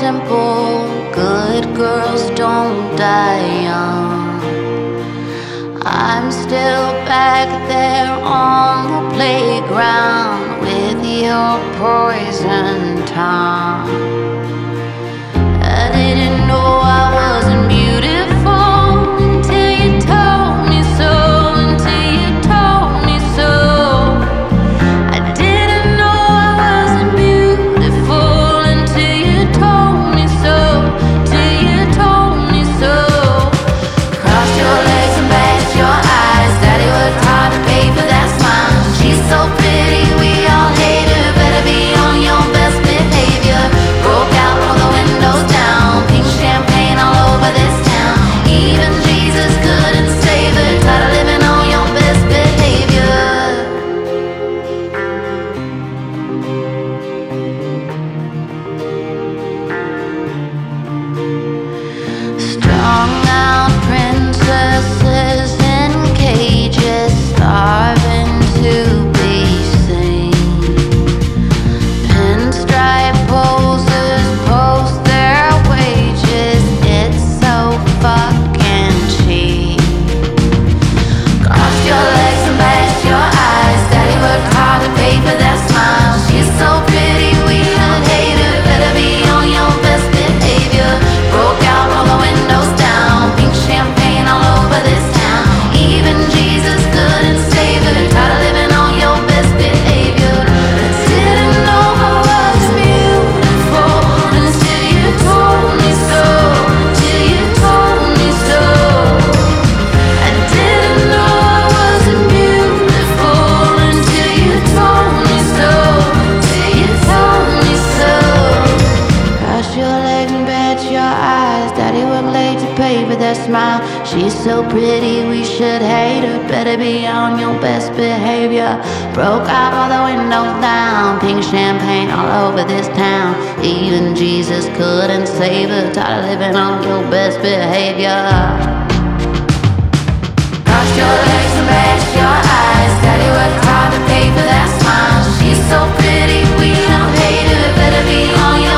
simple. Good girls don't die young. I'm still back there on the playground with your poison tongue. I didn't know I wasn't beautiful until you told me so, until you told me so. I didn't know I wasn't beautiful until you told me so, till you told me so. Cross your legs and bash your eyes. Daddy worked hard to pay for that smile. She's so pretty, we all hate her. Better be on your best behavior. Broke out, roll the windows down. Pink champagne all over this town. Even Jesus couldn't save her. Tired of living on your best behavior. Strung out princesses in cages, starving to be seen. Pinstripe posers post their wages, it's so fucking cheap. Cross your legs and bash your eyes. Daddy worked hard to pay for that smile. She's so pretty, we should hate her. Better be on your best behavior. Broke out, roll the windows down. Pink champagne all over this town. Even Jesus couldn't save her. Tired of living on your best behavior. Didn't know I was beautiful until you told me so, till you told me so. I didn't know I wasn't beautiful until you told me so, till you told me so. Cross your legs and bat your eyes. Daddy worked late to pay for that smile. She's so pretty, we should hate her. Better be on your best behavior. Broke out all the windows down. Pink champagne all over this town. Even Jesus couldn't save her. Tired of living on your best behavior. Cross your legs and bash your eyes. Daddy worked hard to pay for that smile. She's so pretty, we don't hate her. Better be on your